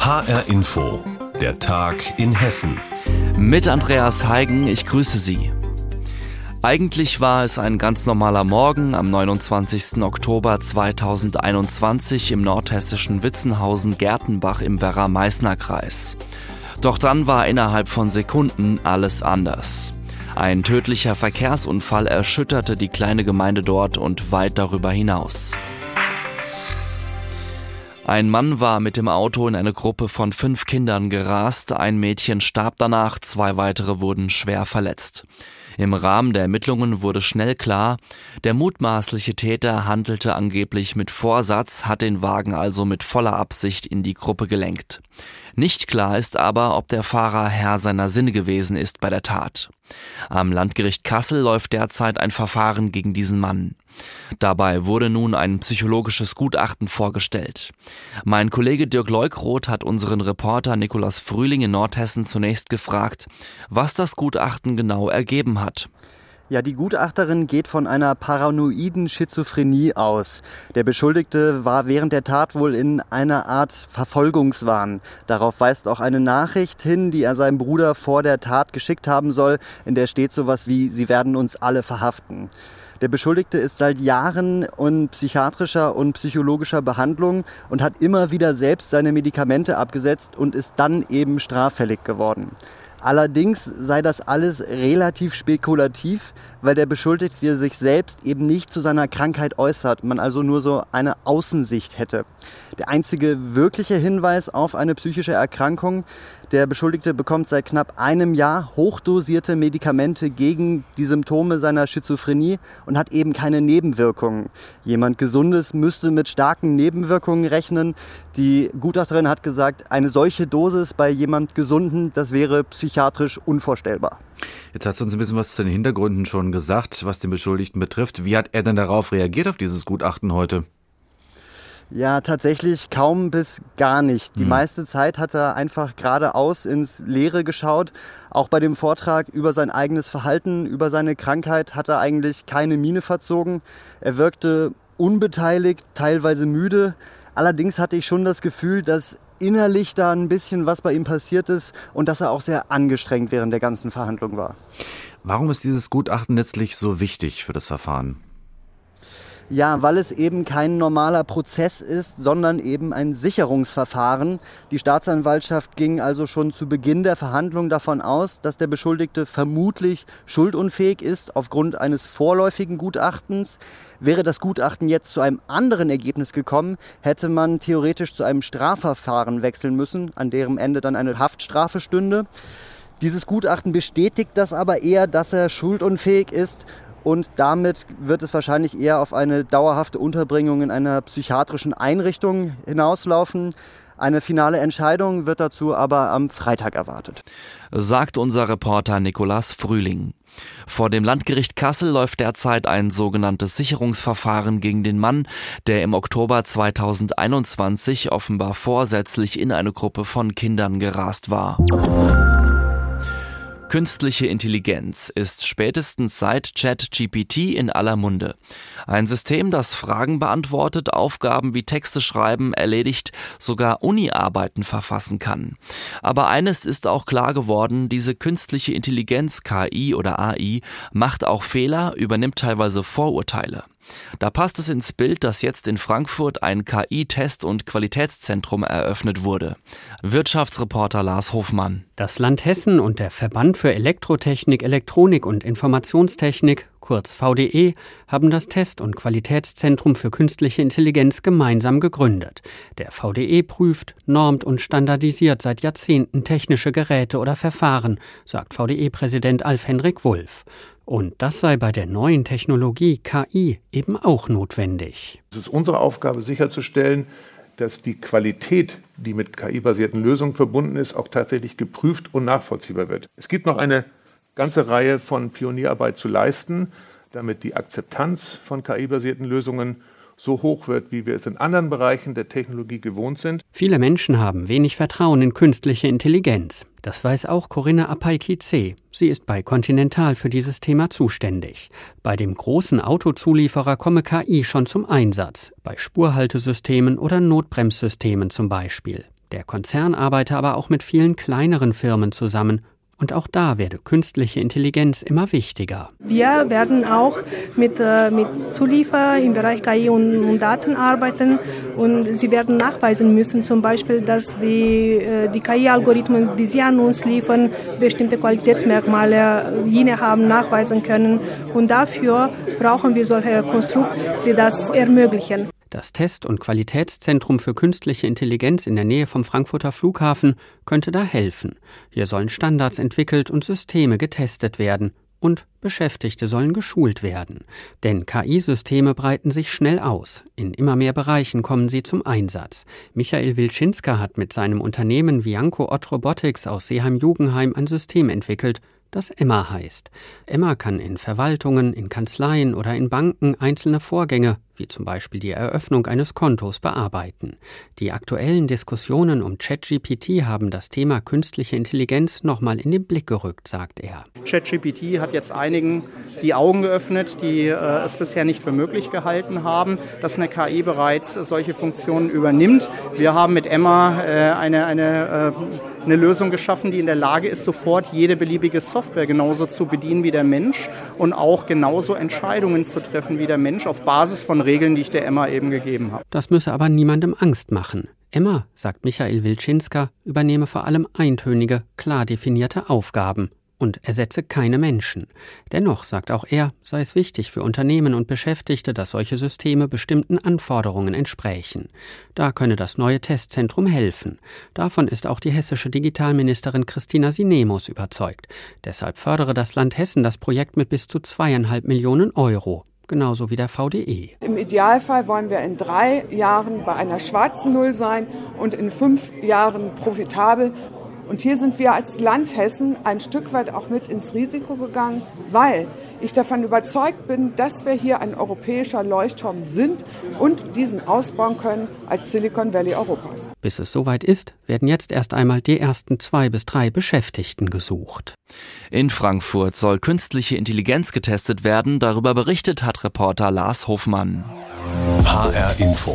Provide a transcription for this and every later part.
HR Info, der Tag in Hessen. Mit Andreas Heigen, ich grüße Sie. Eigentlich war es ein ganz normaler Morgen am 29. Oktober 2021 im nordhessischen Witzenhausen-Gertenbach im Werra-Meißner-Kreis. Doch dann war innerhalb von Sekunden alles anders. Ein tödlicher Verkehrsunfall erschütterte die kleine Gemeinde dort und weit darüber hinaus. Ein Mann war mit dem Auto in eine Gruppe von 5 Kindern gerast, ein Mädchen starb danach, 2 weitere wurden schwer verletzt. Im Rahmen der Ermittlungen wurde schnell klar, der mutmaßliche Täter handelte angeblich mit Vorsatz, hat den Wagen also mit voller Absicht in die Gruppe gelenkt. Nicht klar ist aber, ob der Fahrer Herr seiner Sinne gewesen ist bei der Tat. Am Landgericht Kassel läuft derzeit ein Verfahren gegen diesen Mann. Dabei wurde nun ein psychologisches Gutachten vorgestellt. Mein Kollege Dirk Leukroth hat unseren Reporter Nikolaus Frühling in Nordhessen zunächst gefragt, was das Gutachten genau ergeben hat. Ja, die Gutachterin geht von einer paranoiden Schizophrenie aus. Der Beschuldigte war während der Tat wohl in einer Art Verfolgungswahn. Darauf weist auch eine Nachricht hin, die er seinem Bruder vor der Tat geschickt haben soll, in der steht sowas wie: Sie werden uns alle verhaften. Der Beschuldigte ist seit Jahren in psychiatrischer und psychologischer Behandlung und hat immer wieder selbst seine Medikamente abgesetzt und ist dann eben straffällig geworden. Allerdings sei das alles relativ spekulativ, weil der Beschuldigte sich selbst eben nicht zu seiner Krankheit äußert, man also nur so eine Außensicht hätte. Der einzige wirkliche Hinweis auf eine psychische Erkrankung: der Beschuldigte bekommt seit knapp einem Jahr hochdosierte Medikamente gegen die Symptome seiner Schizophrenie und hat eben keine Nebenwirkungen. Jemand Gesundes müsste mit starken Nebenwirkungen rechnen. Die Gutachterin hat gesagt, eine solche Dosis bei jemand Gesunden, das wäre psychiatrisch unvorstellbar. Jetzt hast du uns ein bisschen was zu den Hintergründen schon gesagt, was den Beschuldigten betrifft. Wie hat er denn darauf reagiert, auf dieses Gutachten heute? Ja, tatsächlich kaum bis gar nicht. Die meiste Zeit hat er einfach geradeaus ins Leere geschaut. Auch bei dem Vortrag über sein eigenes Verhalten, über seine Krankheit hat er eigentlich keine Miene verzogen. Er wirkte unbeteiligt, teilweise müde. Allerdings hatte ich schon das Gefühl, dass innerlich da ein bisschen was bei ihm passiert ist und dass er auch sehr angestrengt während der ganzen Verhandlung war. Warum ist dieses Gutachten letztlich so wichtig für das Verfahren? Ja, weil es eben kein normaler Prozess ist, sondern eben ein Sicherungsverfahren. Die Staatsanwaltschaft ging also schon zu Beginn der Verhandlung davon aus, dass der Beschuldigte vermutlich schuldunfähig ist aufgrund eines vorläufigen Gutachtens. Wäre das Gutachten jetzt zu einem anderen Ergebnis gekommen, hätte man theoretisch zu einem Strafverfahren wechseln müssen, an deren Ende dann eine Haftstrafe stünde. Dieses Gutachten bestätigt das aber eher, dass er schuldunfähig ist. Und damit wird es wahrscheinlich eher auf eine dauerhafte Unterbringung in einer psychiatrischen Einrichtung hinauslaufen. Eine finale Entscheidung wird dazu aber am Freitag erwartet. Sagt unser Reporter Nikolaus Frühling. Vor dem Landgericht Kassel läuft derzeit ein sogenanntes Sicherungsverfahren gegen den Mann, der im Oktober 2021 offenbar vorsätzlich in eine Gruppe von Kindern gerast war. Künstliche Intelligenz ist spätestens seit ChatGPT in aller Munde. Ein System, das Fragen beantwortet, Aufgaben wie Texte schreiben erledigt, sogar Uni-Arbeiten verfassen kann. Aber eines ist auch klar geworden: diese künstliche Intelligenz, KI oder AI, macht auch Fehler, übernimmt teilweise Vorurteile. Da passt es ins Bild, dass jetzt in Frankfurt ein KI-Test- und Qualitätszentrum eröffnet wurde. Wirtschaftsreporter Lars Hofmann. Das Land Hessen und der Verband für Elektrotechnik, Elektronik und Informationstechnik, kurz VDE, haben das Test- und Qualitätszentrum für künstliche Intelligenz gemeinsam gegründet. Der VDE prüft, normt und standardisiert seit Jahrzehnten technische Geräte oder Verfahren, sagt VDE-Präsident Alf-Henrik Wulff. Und das sei bei der neuen Technologie KI eben auch notwendig. Es ist unsere Aufgabe, sicherzustellen, dass die Qualität, die mit KI-basierten Lösungen verbunden ist, auch tatsächlich geprüft und nachvollziehbar wird. Es gibt noch eine ganze Reihe von Pionierarbeit zu leisten, damit die Akzeptanz von KI-basierten Lösungen so hoch wird, wie wir es in anderen Bereichen der Technologie gewohnt sind. Viele Menschen haben wenig Vertrauen in künstliche Intelligenz. Das weiß auch Corinna Apaikice. Sie ist bei Continental für dieses Thema zuständig. Bei dem großen Autozulieferer komme KI schon zum Einsatz, bei Spurhaltesystemen oder Notbremssystemen zum Beispiel. Der Konzern arbeite aber auch mit vielen kleineren Firmen zusammen. Und auch da werde künstliche Intelligenz immer wichtiger. Wir werden auch mit Zulieferern im Bereich KI und Daten arbeiten. Und sie werden nachweisen müssen, zum Beispiel, dass die KI-Algorithmen, die sie an uns liefern, bestimmte Qualitätsmerkmale, jene haben, nachweisen können. Und dafür brauchen wir solche Konstrukte, die das ermöglichen. Das Test- und Qualitätszentrum für künstliche Intelligenz in der Nähe vom Frankfurter Flughafen könnte da helfen. Hier sollen Standards entwickelt und Systeme getestet werden. Und Beschäftigte sollen geschult werden. Denn KI-Systeme breiten sich schnell aus. In immer mehr Bereichen kommen sie zum Einsatz. Michael Wilczynska hat mit seinem Unternehmen Vianco Ott Robotics aus Seeheim-Jugenheim ein System entwickelt, das Emma heißt. Emma kann in Verwaltungen, in Kanzleien oder in Banken einzelne Vorgänge, wie zum Beispiel die Eröffnung eines Kontos, bearbeiten. Die aktuellen Diskussionen um ChatGPT haben das Thema künstliche Intelligenz nochmal in den Blick gerückt, sagt er. ChatGPT hat jetzt einigen die Augen geöffnet, die es bisher nicht für möglich gehalten haben, dass eine KI bereits solche Funktionen übernimmt. Wir haben mit Emma eine Lösung geschaffen, die in der Lage ist, sofort jede beliebige Software genauso zu bedienen wie der Mensch und auch genauso Entscheidungen zu treffen wie der Mensch auf Basis von Regeln, die ich der Emma eben gegeben habe. Das müsse aber niemandem Angst machen. Emma, sagt Michael Wilczynska, übernehme vor allem eintönige, klar definierte Aufgaben und ersetze keine Menschen. Dennoch, sagt auch er, sei es wichtig für Unternehmen und Beschäftigte, dass solche Systeme bestimmten Anforderungen entsprechen. Da könne das neue Testzentrum helfen. Davon ist auch die hessische Digitalministerin Christina Sinemus überzeugt. Deshalb fördere das Land Hessen das Projekt mit bis zu 2,5 Millionen Euro. Genauso wie der VDE. Im Idealfall wollen wir in 3 Jahren bei einer schwarzen Null sein und in 5 Jahren profitabel. Und hier sind wir als Land Hessen ein Stück weit auch mit ins Risiko gegangen, weil ich davon überzeugt bin, dass wir hier ein europäischer Leuchtturm sind und diesen ausbauen können als Silicon Valley Europas. Bis es soweit ist, werden jetzt erst einmal die ersten 2 bis 3 Beschäftigten gesucht. In Frankfurt soll künstliche Intelligenz getestet werden. Darüber berichtet hat Reporter Lars Hofmann. HR Info.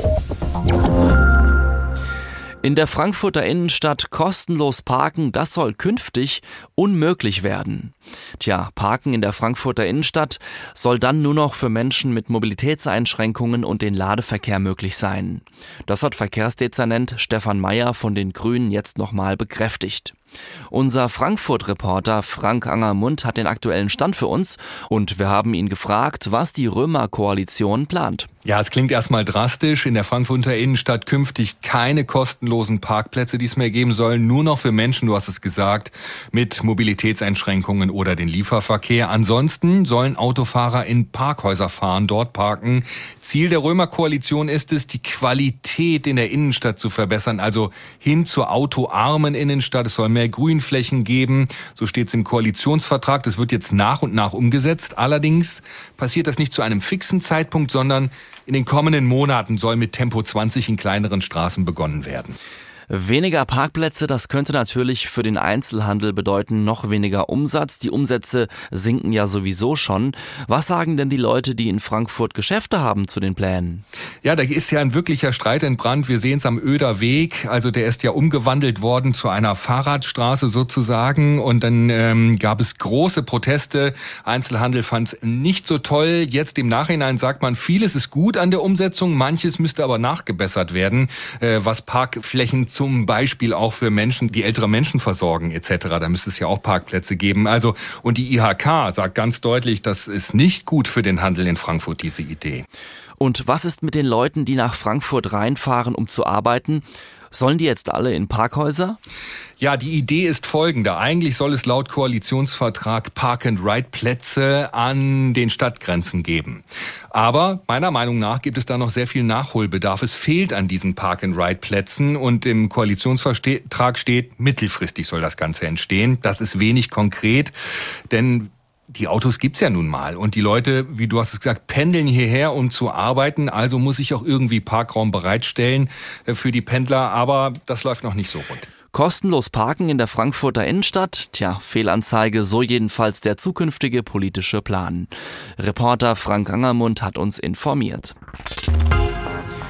In der Frankfurter Innenstadt kostenlos parken, das soll künftig unmöglich werden. Parken in der Frankfurter Innenstadt soll dann nur noch für Menschen mit Mobilitätseinschränkungen und den Ladeverkehr möglich sein. Das hat Verkehrsdezernent Stefan Meyer von den Grünen jetzt nochmal bekräftigt. Unser Frankfurt-Reporter Frank Angermund hat den aktuellen Stand für uns und wir haben ihn gefragt, was die Römer-Koalition plant. Ja, es klingt erstmal drastisch. In der Frankfurter Innenstadt künftig keine kostenlosen Parkplätze, die es mehr geben sollen. Nur noch für Menschen, du hast es gesagt, mit Mobilitätseinschränkungen oder den Lieferverkehr. Ansonsten sollen Autofahrer in Parkhäuser fahren, dort parken. Ziel der Römer-Koalition ist es, die Qualität in der Innenstadt zu verbessern, also hin zur autoarmen Innenstadt. Es soll mehr Grünflächen geben. So steht es im Koalitionsvertrag. Das wird jetzt nach und nach umgesetzt. Allerdings passiert das nicht zu einem fixen Zeitpunkt, sondern in den kommenden Monaten soll mit Tempo 20 in kleineren Straßen begonnen werden. Weniger Parkplätze, das könnte natürlich für den Einzelhandel bedeuten, noch weniger Umsatz. Die Umsätze sinken ja sowieso schon. Was sagen denn die Leute, die in Frankfurt Geschäfte haben, zu den Plänen? Ja, da ist ja ein wirklicher Streit entbrannt. Wir sehen es am Oeder Weg. Also der ist ja umgewandelt worden zu einer Fahrradstraße sozusagen. Und dann gab es große Proteste. Einzelhandel fand es nicht so toll. Jetzt im Nachhinein sagt man, vieles ist gut an der Umsetzung. Manches müsste aber nachgebessert werden, was Parkflächen zum Beispiel auch für Menschen, die ältere Menschen versorgen etc. Da müsste es ja auch Parkplätze geben. Also, und die IHK sagt ganz deutlich, das ist nicht gut für den Handel in Frankfurt, diese Idee. Und was ist mit den Leuten, die nach Frankfurt reinfahren, um zu arbeiten? Sollen die jetzt alle in Parkhäuser? Ja, die Idee ist folgende. Eigentlich soll es laut Koalitionsvertrag Park-and-Ride-Plätze an den Stadtgrenzen geben. Aber meiner Meinung nach gibt es da noch sehr viel Nachholbedarf. Es fehlt an diesen Park-and-Ride-Plätzen und im Koalitionsvertrag steht, mittelfristig soll das Ganze entstehen. Das ist wenig konkret, denn die Autos gibt's ja nun mal und die Leute, wie du hast es gesagt, pendeln hierher, um zu arbeiten. Also muss ich auch irgendwie Parkraum bereitstellen für die Pendler, aber das läuft noch nicht so rund. Kostenlos parken in der Frankfurter Innenstadt? Fehlanzeige, so jedenfalls der zukünftige politische Plan. Reporter Frank Angermund hat uns informiert.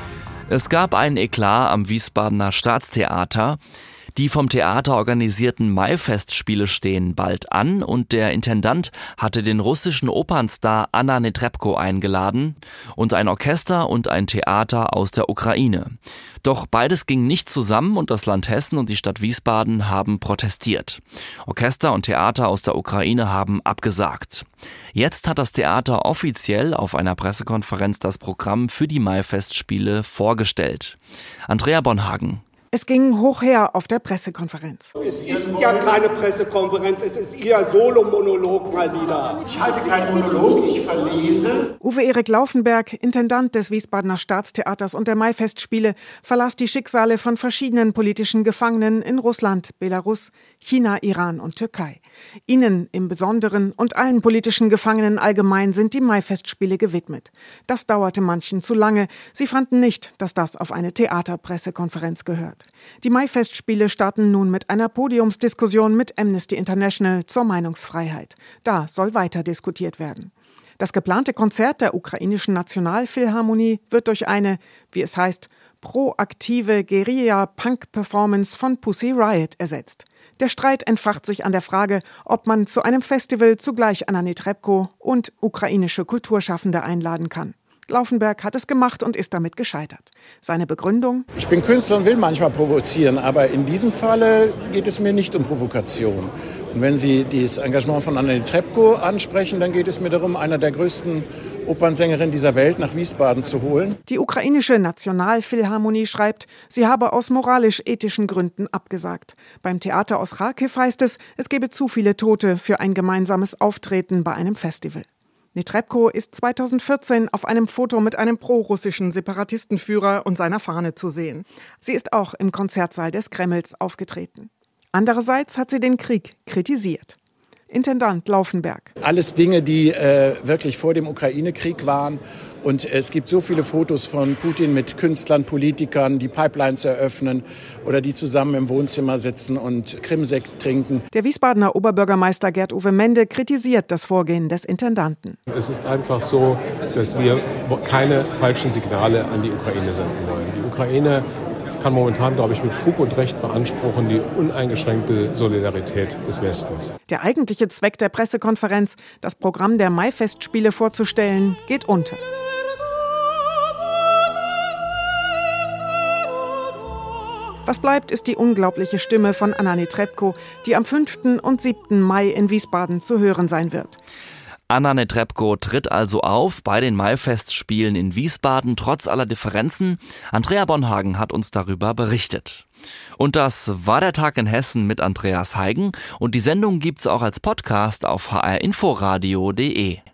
Es gab einen Eklat am Wiesbadener Staatstheater. Die vom Theater organisierten Maifestspiele stehen bald an und der Intendant hatte den russischen Opernstar Anna Netrebko eingeladen und ein Orchester und ein Theater aus der Ukraine. Doch beides ging nicht zusammen und das Land Hessen und die Stadt Wiesbaden haben protestiert. Orchester und Theater aus der Ukraine haben abgesagt. Jetzt hat das Theater offiziell auf einer Pressekonferenz das Programm für die Maifestspiele vorgestellt. Andrea Bonhagen. Es ging hoch her auf der Pressekonferenz. Es ist ja keine Pressekonferenz, es ist eher Solomonolog mal wieder. Ich halte keinen Monolog, ich verlese. Uwe-Erik Laufenberg, Intendant des Wiesbadener Staatstheaters und der Maifestspiele, verlas die Schicksale von verschiedenen politischen Gefangenen in Russland, Belarus, China, Iran und Türkei. Ihnen im Besonderen und allen politischen Gefangenen allgemein sind die Maifestspiele gewidmet. Das dauerte manchen zu lange. Sie fanden nicht, dass das auf eine Theaterpressekonferenz gehört. Die Maifestspiele starten nun mit einer Podiumsdiskussion mit Amnesty International zur Meinungsfreiheit. Da soll weiter diskutiert werden. Das geplante Konzert der ukrainischen Nationalphilharmonie wird durch eine, wie es heißt, proaktive Guerilla-Punk-Performance von Pussy Riot ersetzt. Der Streit entfacht sich an der Frage, ob man zu einem Festival zugleich Anna Netrebko und ukrainische Kulturschaffende einladen kann. Laufenberg hat es gemacht und ist damit gescheitert. Seine Begründung? Ich bin Künstler und will manchmal provozieren, aber in diesem Falle geht es mir nicht um Provokation. Und wenn Sie das Engagement von Anna Netrebko ansprechen, dann geht es mir darum, einer der größten Opernsängerinnen dieser Welt nach Wiesbaden zu holen. Die ukrainische Nationalphilharmonie schreibt, sie habe aus moralisch-ethischen Gründen abgesagt. Beim Theater aus Charkiw heißt es, es gebe zu viele Tote für ein gemeinsames Auftreten bei einem Festival. Netrebko ist 2014 auf einem Foto mit einem prorussischen Separatistenführer und seiner Fahne zu sehen. Sie ist auch im Konzertsaal des Kremls aufgetreten. Andererseits hat sie den Krieg kritisiert. Intendant Laufenberg. Alles Dinge, die wirklich vor dem Ukraine-Krieg waren. Und es gibt so viele Fotos von Putin mit Künstlern, Politikern, die Pipelines eröffnen oder die zusammen im Wohnzimmer sitzen und Krimsekt trinken. Der Wiesbadener Oberbürgermeister Gerd-Uwe Mende kritisiert das Vorgehen des Intendanten. Es ist einfach so, dass wir keine falschen Signale an die Ukraine senden wollen. Die Ukraine kann momentan, glaube ich, mit Fug und Recht beanspruchen, die uneingeschränkte Solidarität des Westens. Der eigentliche Zweck der Pressekonferenz, das Programm der Maifestspiele vorzustellen, geht unter. Was bleibt, ist die unglaubliche Stimme von Anna Netrebko, die am 5. und 7. Mai in Wiesbaden zu hören sein wird. Anna Netrebko tritt also auf bei den Maifestspielen in Wiesbaden, trotz aller Differenzen. Andrea Bonhagen hat uns darüber berichtet. Und das war der Tag in Hessen mit Andreas Heigen. Und die Sendung gibt's auch als Podcast auf hrinforadio.de.